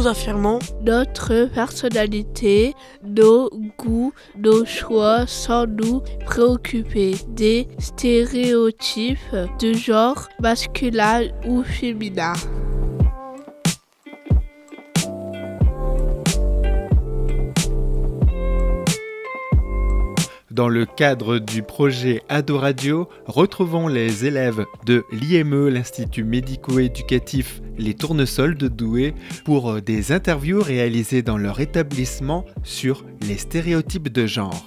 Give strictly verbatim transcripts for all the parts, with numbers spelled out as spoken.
nous affirmons notre personnalité, nos goûts, nos choix sans nous préoccuper des stéréotypes de genre masculin ou féminin. Dans le cadre du projet Ado Radio, retrouvons les élèves de l'I M E, l'Institut médico-éducatif Les Tournesols de Douai, pour des interviews réalisées dans leur établissement sur les stéréotypes de genre.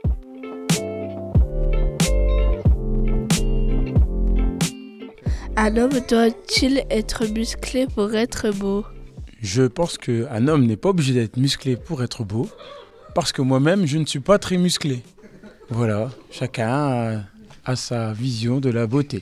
Un homme doit-il être musclé pour être beau ? Je pense qu'un homme n'est pas obligé d'être musclé pour être beau, parce que moi-même, je ne suis pas très musclé. Voilà, chacun a, a sa vision de la beauté.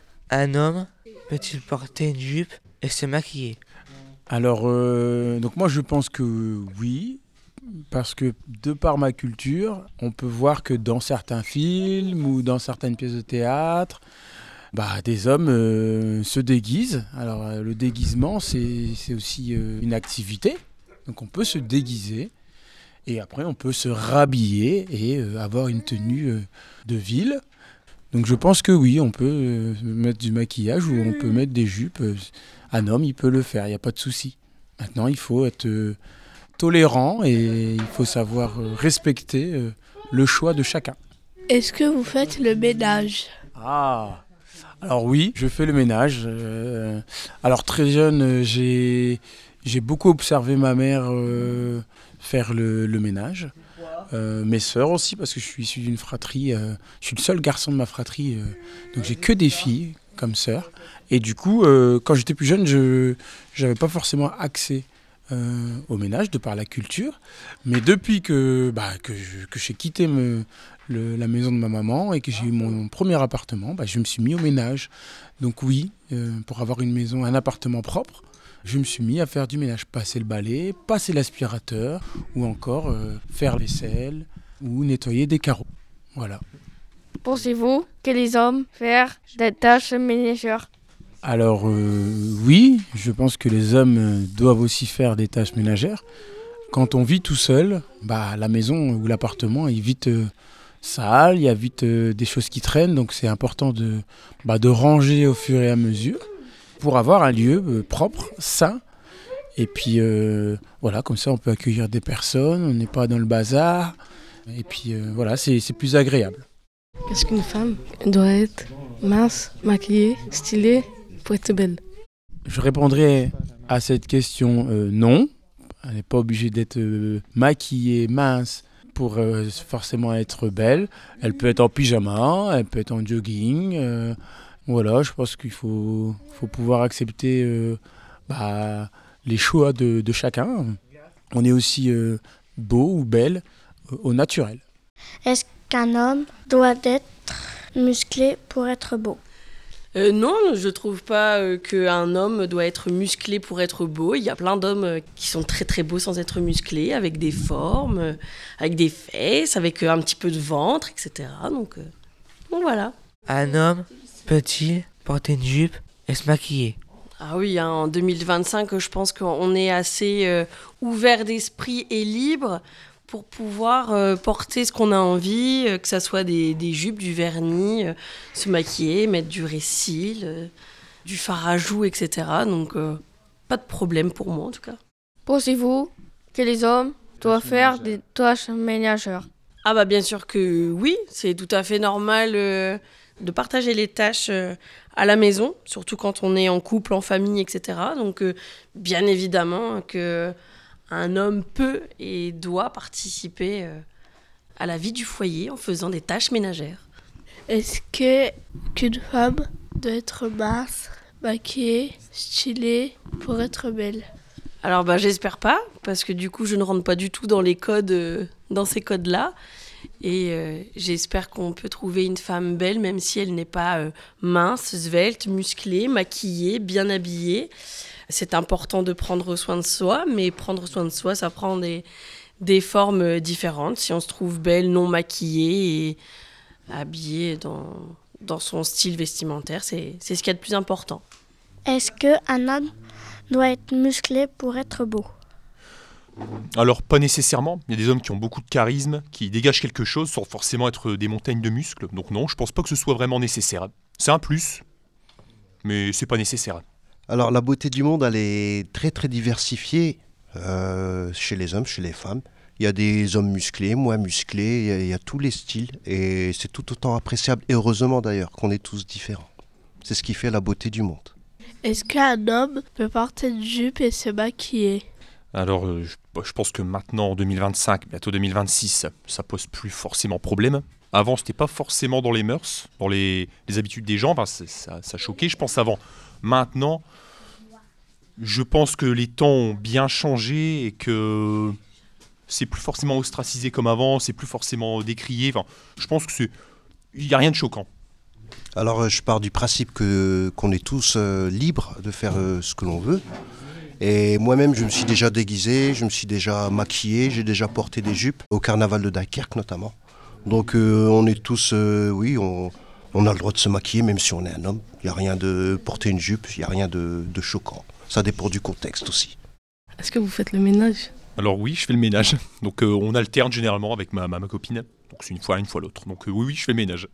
Un homme peut-il porter une jupe et se maquiller ? Alors, euh, donc moi je pense que oui, parce que de par ma culture, on peut voir que dans certains films ou dans certaines pièces de théâtre, bah, des hommes euh, se déguisent. Alors euh, le déguisement, c'est, c'est aussi euh, une activité, donc on peut se déguiser. Et après, on peut se rhabiller et euh, avoir une tenue euh, de ville. Donc je pense que oui, on peut euh, mettre du maquillage ou on peut mettre des jupes. Un homme, il peut le faire, il n'y a pas de souci. Maintenant, il faut être euh, tolérant et il faut savoir euh, respecter euh, le choix de chacun. Est-ce que vous faites le ménage ? Ah, alors oui, je fais le ménage. Euh, alors très jeune, euh, j'ai, j'ai beaucoup observé ma mère euh, faire le, le ménage. Euh, mes sœurs aussi, parce que je suis issu d'une fratrie. Euh, je suis le seul garçon de ma fratrie, euh, donc j'ai que des filles comme sœurs. Et du coup, euh, quand j'étais plus jeune, je n'avais pas forcément accès euh, au ménage de par la culture. Mais depuis que, bah, que, je, que j'ai quitté me, le, la maison de ma maman et que j'ai eu mon, mon premier appartement, bah, je me suis mis au ménage. Donc oui, euh, pour avoir une maison, un appartement propre, je me suis mis à faire du ménage, passer le balai, passer l'aspirateur ou encore euh, faire vaisselle ou nettoyer des carreaux. Voilà. Pensez-vous que les hommes faire des tâches ménagères ? Alors euh, oui, je pense que les hommes euh, doivent aussi faire des tâches ménagères. Quand on vit tout seul, bah, la maison ou l'appartement est vite euh, sale, il y a vite euh, des choses qui traînent, donc c'est important de, bah, de ranger au fur et à mesure pour avoir un lieu euh, propre, sain. Et puis euh, voilà, comme ça on peut accueillir des personnes, on n'est pas dans le bazar. Et puis euh, voilà, c'est, c'est plus agréable. Est-ce qu'une femme doit être mince, maquillée, stylée pour être belle ? Je répondrai à cette question euh, non. Elle n'est pas obligée d'être euh, maquillée, mince pour euh, forcément être belle. Elle peut être en pyjama, elle peut être en jogging. Euh, voilà, je pense qu'il faut, faut pouvoir accepter euh, bah, les choix de, de chacun. On est aussi euh, beau ou belle euh, au naturel. Est-ce qu'un homme doit être musclé pour être beau ? Euh, non, je trouve pas euh, qu'un homme doit être musclé pour être beau. Il y a plein d'hommes euh, qui sont très très beaux sans être musclés, avec des formes, euh, avec des fesses, avec euh, un petit peu de ventre, et cetera. Donc, euh, donc voilà. Un homme peut-il porter une jupe et se maquiller ? Ah oui, hein, en deux mille vingt-cinq, je pense qu'on est assez euh, ouvert d'esprit et libre pour pouvoir euh, porter ce qu'on a envie, euh, que ça soit des, des jupes, du vernis, euh, se maquiller, mettre du récil, euh, du fard à joues, et cetera. Donc, euh, pas de problème pour moi, en tout cas. Pensez-vous que les hommes doivent faire des tâches ménagères ? Ah bah bien sûr que oui, c'est tout à fait normal euh, de partager les tâches euh, à la maison, surtout quand on est en couple, en famille, et cetera. Donc, euh, bien évidemment que... Un homme peut et doit participer à la vie du foyer en faisant des tâches ménagères. Est-ce que, qu'une femme doit être mince, maquillée, stylée pour être belle ? Alors bah, j'espère pas, parce que du coup je ne rentre pas du tout dans les codes, euh, dans ces codes-là. Et euh, j'espère qu'on peut trouver une femme belle, même si elle n'est pas euh, mince, svelte, musclée, maquillée, bien habillée. C'est important de prendre soin de soi, mais prendre soin de soi, ça prend des, des formes différentes. Si on se trouve belle, non maquillée et habillée dans, dans son style vestimentaire, c'est, c'est ce qu'il y a de plus important. Est-ce qu'un homme doit être musclé pour être beau. Alors pas nécessairement, il y a des hommes qui ont beaucoup de charisme, qui dégagent quelque chose sans forcément être des montagnes de muscles, donc non, je pense pas que ce soit vraiment nécessaire. C'est un plus, mais c'est pas nécessaire. Alors la beauté du monde, elle est très très diversifiée euh, chez les hommes, chez les femmes. Il y a des hommes musclés, moins musclés, il y a, il y a tous les styles et c'est tout autant appréciable et heureusement d'ailleurs qu'on est tous différents. C'est ce qui fait la beauté du monde. Est-ce qu'un homme peut porter une jupe et se maquiller? Alors euh, je, je pense que maintenant en deux mille vingt-cinq, bientôt deux mille vingt-six, ça pose plus forcément problème. Avant c'était pas forcément dans les mœurs, dans les, les habitudes des gens, enfin, ça, ça choquait je pense avant. Maintenant, je pense que les temps ont bien changé et que c'est plus forcément ostracisé comme avant, c'est plus forcément décrié. Enfin, je pense que c'est, il n'y a rien de choquant. Alors je pars du principe que qu'on est tous euh, libres de faire euh, ce que l'on veut. Et moi-même, je me suis déjà déguisé, je me suis déjà maquillé, j'ai déjà porté des jupes au carnaval de Dunkerque notamment. Donc euh, on est tous, euh, oui, on, on a le droit de se maquiller même si on est un homme. Il n'y a rien de porter une jupe, il n'y a rien de, de choquant. Ça dépend du contexte aussi. Est-ce que vous faites le ménage? Alors oui, je fais le ménage. Donc euh, on alterne généralement avec ma, ma, ma copine. Donc c'est une fois une fois l'autre. Donc euh, oui, oui, je fais le ménage.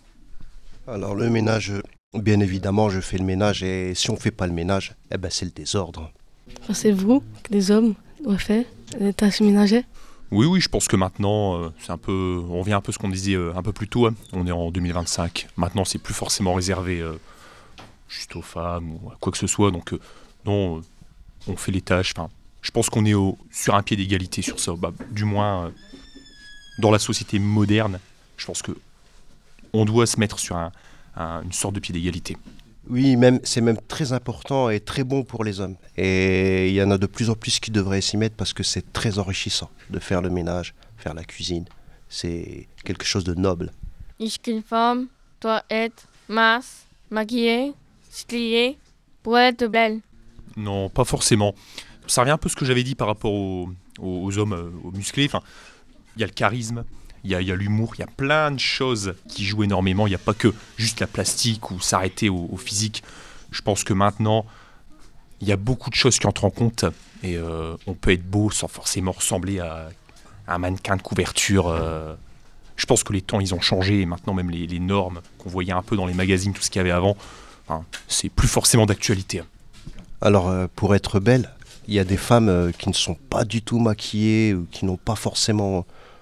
Alors le ménage, bien évidemment, je fais le ménage et si on ne fait pas le ménage, eh ben, c'est le désordre. Pensez-vous que les hommes doivent faire des tâches ménagères? Oui, oui, je pense que maintenant, euh, c'est un peu, on revient un peu à ce qu'on disait euh, un peu plus tôt. Hein. On est en deux mille vingt-cinq. Maintenant, c'est plus forcément réservé euh, juste aux femmes ou à quoi que ce soit. Donc euh, non, euh, on fait les tâches. Enfin, je pense qu'on est au, sur un pied d'égalité sur ça. Bah, du moins, euh, dans la société moderne, je pense que on doit se mettre sur un, un, une sorte de pied d'égalité. Oui, même, c'est même très important et très bon pour les hommes. Et il y en a de plus en plus qui devraient s'y mettre parce que c'est très enrichissant de faire le ménage, faire la cuisine. C'est quelque chose de noble. Est-ce qu'une femme doit être mince, maquillée, stylée pour être belle? Non, pas forcément. Ça revient un peu à ce que j'avais dit par rapport aux, aux, aux hommes, euh, aux musclés. Enfin, il y a le charisme. Il y, a, il y a l'humour, il y a plein de choses qui jouent énormément. Il n'y a pas que juste la plastique ou s'arrêter au, au physique. Je pense que maintenant, il y a beaucoup de choses qui entrent en compte. Et euh, on peut être beau sans forcément ressembler à, à un mannequin de couverture. Euh. Je pense que les temps, ils ont changé. Et maintenant, même les, les normes qu'on voyait un peu dans les magazines, tout ce qu'il y avait avant, hein, c'est plus forcément d'actualité. Alors, euh, pour être belle, il y a des femmes euh, qui ne sont pas du tout maquillées ou qui n'ont pas forcément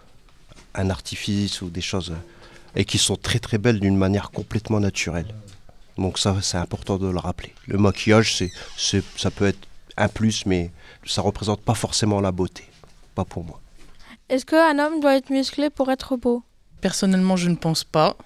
un artifice ou des choses, et qui sont très très belles d'une manière complètement naturelle. Donc ça, c'est important de le rappeler. Le maquillage, c'est, c'est, ça peut être un plus, mais ça ne représente pas forcément la beauté. Pas pour moi. Est-ce qu'un homme doit être musclé pour être beau? Personnellement, je ne pense pas.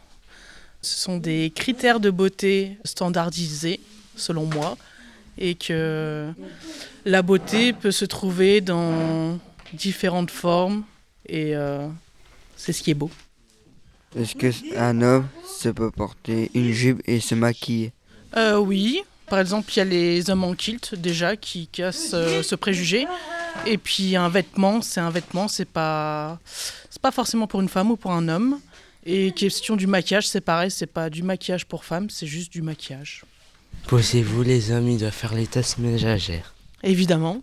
Ce sont des critères de beauté standardisés, selon moi, et que la beauté peut se trouver dans différentes formes, et euh, c'est ce qui est beau. Est-ce qu'un homme se peut porter une jupe et se maquiller? euh, Oui, par exemple, il y a les hommes en kilt déjà qui cassent euh, ce préjugé. Et puis un vêtement, c'est un vêtement, c'est pas, c'est pas forcément pour une femme ou pour un homme. Et question du maquillage, c'est pareil, c'est pas du maquillage pour femme, c'est juste du maquillage. Pensez-vous les hommes, ils doivent faire les tâches ménagères? Évidemment.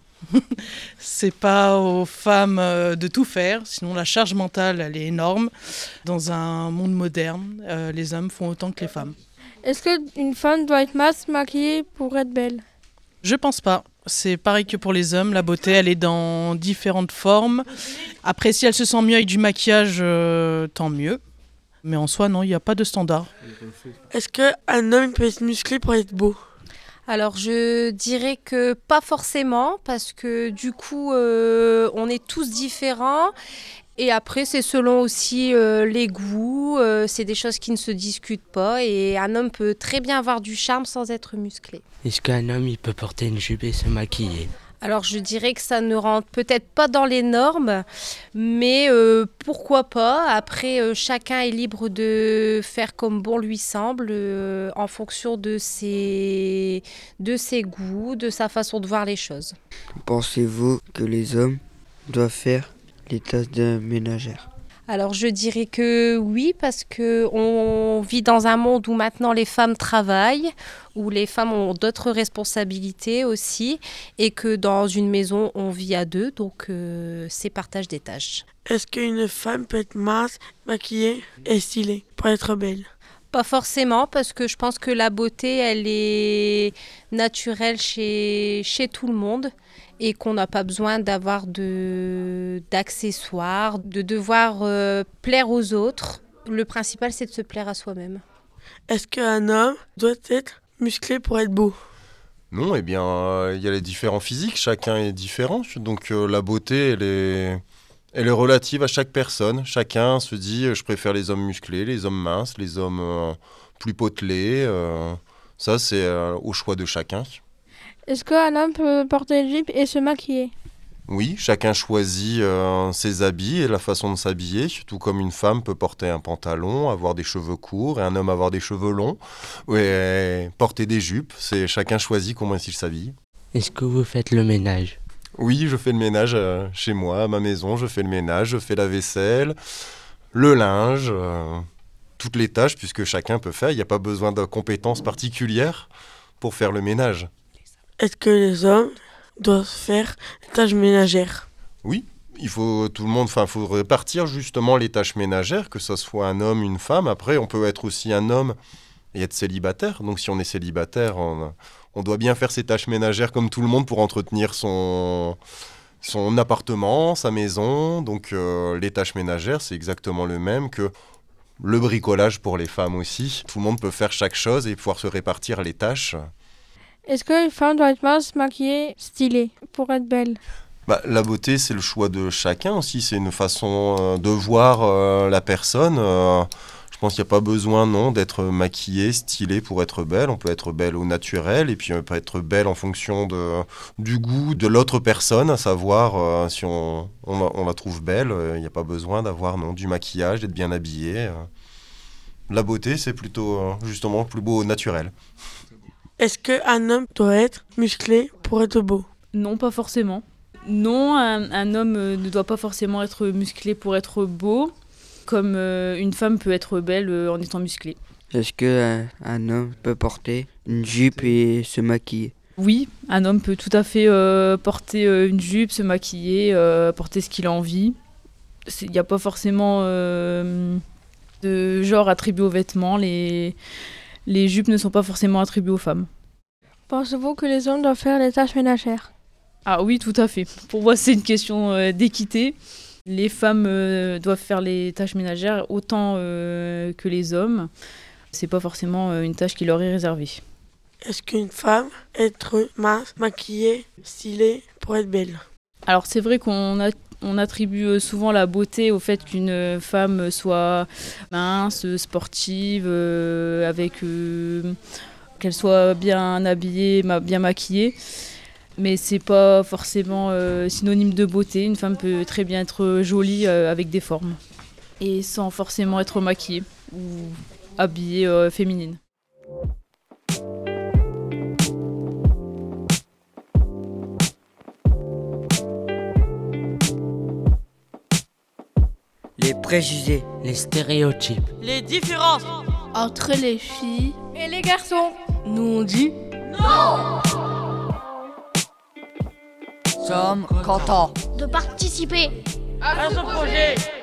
C'est pas aux femmes de tout faire, sinon la charge mentale elle est énorme. Dans un monde moderne, euh, les hommes font autant que les femmes. Est-ce qu'une femme doit être mince, maquillée pour être belle? Je pense pas. C'est pareil que pour les hommes, la beauté elle est dans différentes formes. Après si elle se sent mieux avec du maquillage, euh, tant mieux. Mais en soi non, il n'y a pas de standard. Est-ce qu'un homme peut être musclé pour être beau? Alors je dirais que pas forcément parce que du coup euh, on est tous différents et après c'est selon aussi euh, les goûts, euh, c'est des choses qui ne se discutent pas et un homme peut très bien avoir du charme sans être musclé. Est-ce qu'un homme il peut porter une jupe et se maquiller? Alors je dirais que ça ne rentre peut-être pas dans les normes, mais euh, pourquoi pas. Après, euh, chacun est libre de faire comme bon lui semble, euh, en fonction de ses, de ses goûts, de sa façon de voir les choses. Pensez-vous que les hommes doivent faire les tâches de ménagère? Alors je dirais que oui, parce qu'on vit dans un monde où maintenant les femmes travaillent, où les femmes ont d'autres responsabilités aussi, et que dans une maison on vit à deux, donc euh, c'est partage des tâches. Est-ce qu'une femme peut être mince, maquillée et stylée pour être belle? Pas forcément, parce que je pense que la beauté, elle est naturelle chez, chez tout le monde et qu'on n'a pas besoin d'avoir de, d'accessoires, de devoir euh, plaire aux autres. Le principal, c'est de se plaire à soi-même. Est-ce qu'un homme doit être musclé pour être beau? Non, eh bien, il euh, y a les différents physiques, chacun est différent, donc euh, la beauté, elle est... Elle est relative à chaque personne. Chacun se dit, je préfère les hommes musclés, les hommes minces, les hommes euh, plus potelés. Euh, ça, c'est euh, au choix de chacun. Est-ce qu'un homme peut porter une jupe et se maquiller? Oui, chacun choisit euh, ses habits et la façon de s'habiller, tout comme une femme peut porter un pantalon, avoir des cheveux courts, et un homme avoir des cheveux longs, ouais, porter des jupes. C'est chacun choisit comment il s'habille. Est-ce que vous faites le ménage? Oui, je fais le ménage euh, chez moi, à ma maison, je fais le ménage, je fais la vaisselle, le linge, euh, toutes les tâches, puisque chacun peut faire. Il n'y a pas besoin de compétences particulières pour faire le ménage. Est-ce que les hommes doivent faire les tâches ménagères? Oui, il faut tout le monde, enfin, faut répartir justement les tâches ménagères, que ce soit un homme, une femme. Après, on peut être aussi un homme et être célibataire. Donc, si on est célibataire, on, on doit bien faire ses tâches ménagères comme tout le monde pour entretenir son, son appartement, sa maison. Donc, euh, les tâches ménagères, c'est exactement le même que le bricolage pour les femmes aussi. Tout le monde peut faire chaque chose et pouvoir se répartir les tâches. Est-ce qu'une femme doit être mince, maquillée, stylée pour être belle? Bah, la beauté, c'est le choix de chacun aussi. C'est une façon euh, de voir euh, la personne. Euh, je pense qu'il n'y a pas besoin, non, d'être maquillée, stylée pour être belle. On peut être belle au naturel et puis on peut être belle en fonction de, du goût de l'autre personne, à savoir euh, si on, on, la, on la trouve belle. Il euh, n'y a pas besoin d'avoir non, du maquillage, d'être bien habillé. Euh. La beauté, c'est plutôt euh, justement plus beau au naturel. Est-ce qu'un homme doit être musclé pour être beau? Non, pas forcément. Non, un, un homme ne doit pas forcément être musclé pour être beau, comme euh, une femme peut être belle euh, en étant musclée. Est-ce qu'un un homme peut porter une jupe et se maquiller? Oui, un homme peut tout à fait euh, porter euh, une jupe, se maquiller, euh, porter ce qu'il a envie. Il n'y a pas forcément euh, de genre attribué aux vêtements. Les, les jupes ne sont pas forcément attribuées aux femmes. Pensez-vous que les hommes doivent faire les tâches ménagères? Ah oui, tout à fait. Pour moi, c'est une question euh, d'équité. Les femmes euh, doivent faire les tâches ménagères autant euh, que les hommes. C'est pas forcément euh, une tâche qui leur est réservée. Est-ce qu'une femme être mince, maquillée, stylée pour être belle? Alors c'est vrai qu'on a, on attribue souvent la beauté au fait qu'une femme soit mince, sportive, euh, avec euh, qu'elle soit bien habillée, ma, bien maquillée. Mais c'est pas forcément euh, synonyme de beauté. Une femme peut très bien être jolie euh, avec des formes et sans forcément être maquillée ou habillée euh, féminine. Les préjugés, les stéréotypes, les différences entre les filles et les garçons. Nous on dit non. Sommes contents de participer à ce projet.